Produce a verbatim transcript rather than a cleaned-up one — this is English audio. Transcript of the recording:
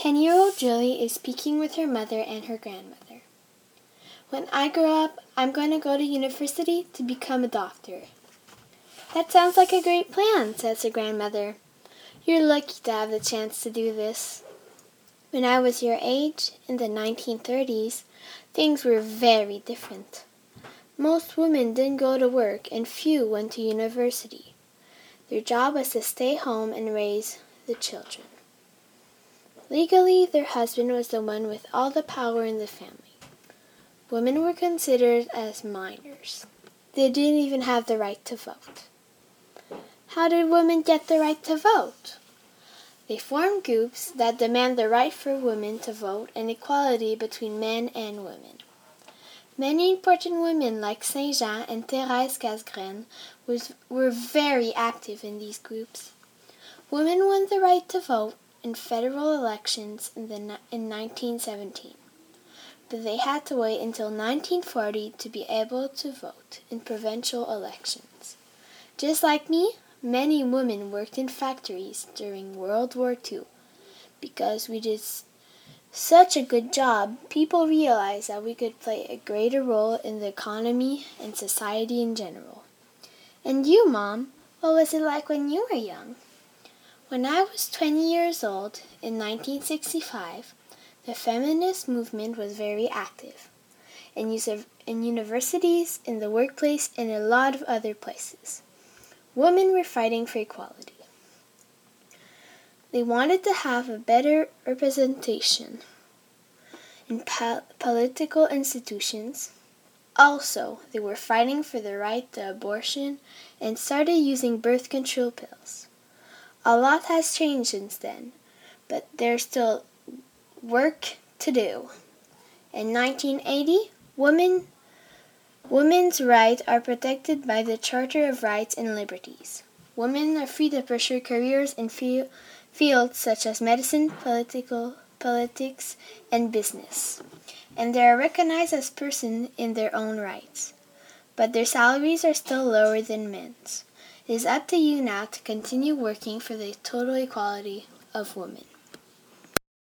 Ten-year-old Julie is speaking with her mother and her grandmother. When I grow up, I'm going to go to university to become a doctor. That sounds like a great plan, says her grandmother. You're lucky to have the chance to do this. When I was your age, in the nineteen thirties, things were very different. Most women didn't go to work and few went to university. Their job was to stay home and raise the children. Legally, their husband was the one with all the power in the family. Women were considered as minors. They didn't even have the right to vote. How did women get the right to vote? They formed groups that demand the right for women to vote and equality between men and women. Many important women like Saint-Jean and Thérèse Casgrain was, were very active in these groups. Women won the right to vote in federal elections in, the, in nineteen seventeen, but they had to wait until nineteen forty to be able to vote in provincial elections. Just like me, many women worked in factories during World War Two. Because we did such a good job, people realized that we could play a greater role in the economy and society in general. And you, Mom, what was it like when you were young? When I was twenty years old, in nineteen sixty-five, the feminist movement was very active. In, in universities, in the workplace, and a lot of other places. Women were fighting for equality. They wanted to have a better representation in po- political institutions. Also, they were fighting for the right to abortion and started using birth control pills. A lot has changed since then, but there's still work to do. In nineteen eighty, women Women's rights are protected by the Charter of Rights and Liberties. Women are free to pursue careers in fie- fields such as medicine, political, politics, and business, and they are recognized as persons in their own rights. But their salaries are still lower than men's. It is up to you now to continue working for the total equality of women.